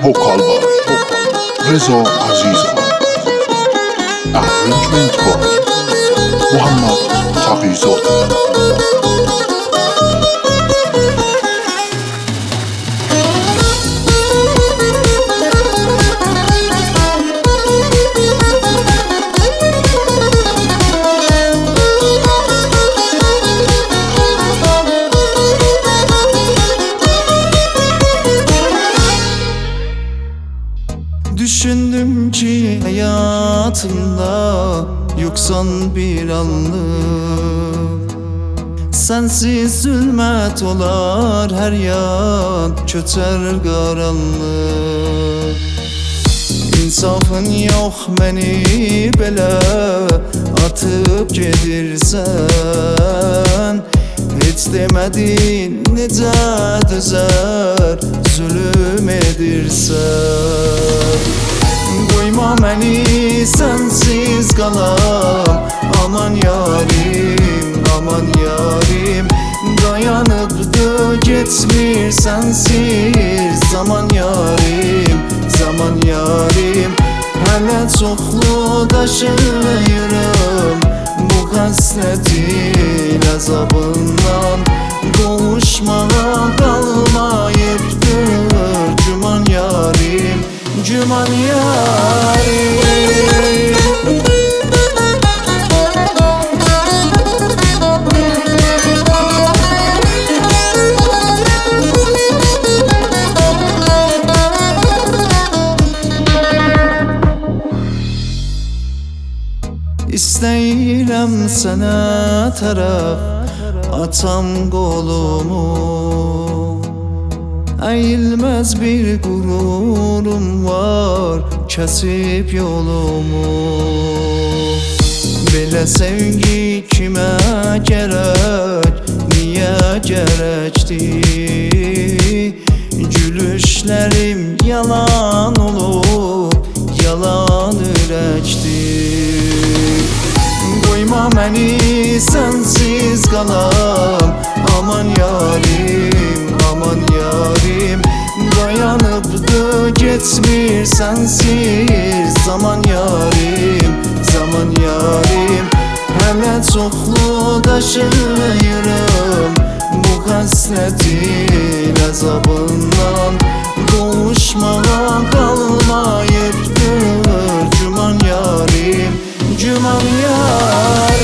vokal var, Reza Azizov. Arrangement var, Muhammed Taqizade. Düşündüm ki hayatımda yoksan bir anlık, sensiz zulmet olar her yan, köçer qaranlıq. İnsafın yox məni belə atıp gedirsən, heç demədin necə dözər zulüm edirsən. Qoyma məni sensiz qalam, aman yarim, aman yarim. Dayanıbdı geçmir sensiz zaman yarim, zaman yarim. Hələ çoxlu daşıyırım bu həsrətin əzabından. Qovuşmağa qalmayıbdır güman yarim, güman yarim. İstəyirəm sənə tərəf atam qolumu, əyilməz bir qururum var kəsib yolumu. Belə sevgi kimə gərək, niyə gərəkdir? Gülüşlərim yalan olub, yalan ürəkdir. Qoyma məni sensiz qalam, aman yarim, aman yarim. Dayanıbdı geçmir sensiz zaman yarim, zaman yarim. Hələ çoxlu daşıyırım bu həsrətin əzabından. Qovuşmağa qalmayıbdır güman yarim, güman yarim.